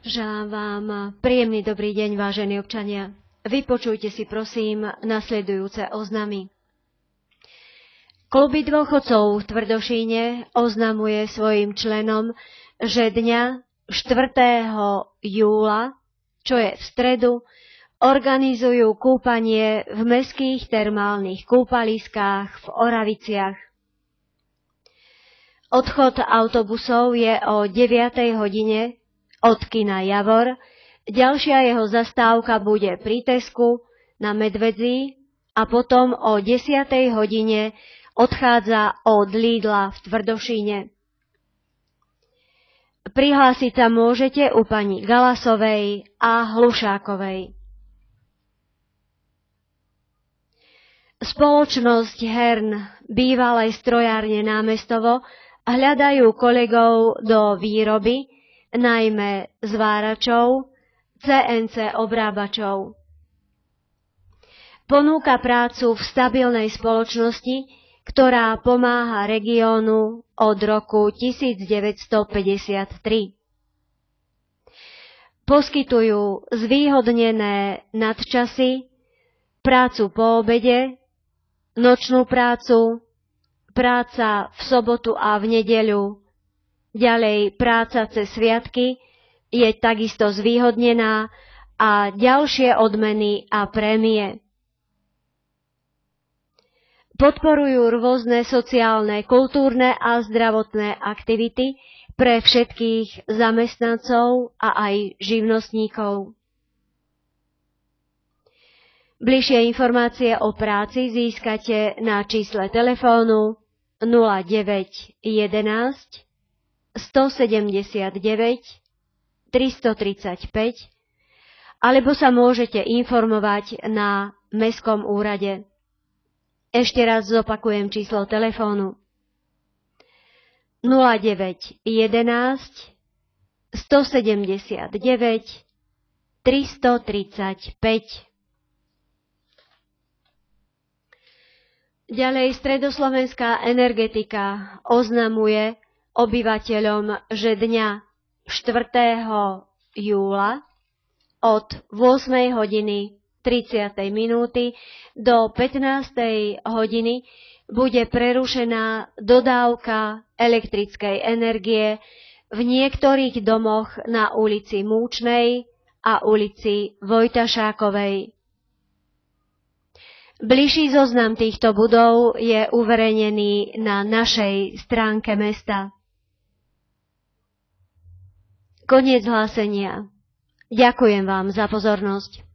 Želám vám príjemný dobrý deň, vážení občania. Vypočujte si prosím nasledujúce oznamy. Kluby dôchodcov v Tvrdošíne oznamuje svojim členom, že dňa 4. júla, čo je v stredu, organizujú kúpanie v mestských termálnych kúpaliskách v Oraviciach. Odchod autobusov je o 9. hodine od kina Javor. Ďalšia jeho zastávka bude pri Tesku na Medvedzí a potom o 10. hodine odchádza od Lidla v Tvrdošíne. Prihlásiť sa môžete u pani Galasovej a Hlušákovej. Spoločnosť Hern bývalej strojárne Námestovo hľadajú kolegov do výroby, najmä zváračov, CNC obrábačov. Ponúka prácu v stabilnej spoločnosti, ktorá pomáha regiónu od roku 1953. Poskytujú zvýhodnené nadčasy, prácu po obede, nočnú prácu, práca v sobotu a v nedeľu, ďalej práca cez sviatky je takisto zvýhodnená a ďalšie odmeny a prémie. Podporujú rôzne sociálne, kultúrne a zdravotné aktivity pre všetkých zamestnancov a aj živnostníkov. Bližšie informácie o práci získate na čísle telefónu 0911 179 335 alebo sa môžete informovať na Mestskom úrade. Ešte raz zopakujem číslo telefónu 0911 179 335. Ďalej Stredoslovenská energetika oznamuje obyvateľom, že dňa 4. júla od 8 hodiny 30 minúty do 15 hodiny bude prerušená dodávka elektrickej energie v niektorých domoch na ulici Múčnej a ulici Vojtašákovej. Bližší zoznam týchto budov je uverejnený na našej stránke mesta. Koniec hlásenia. Ďakujem vám za pozornosť.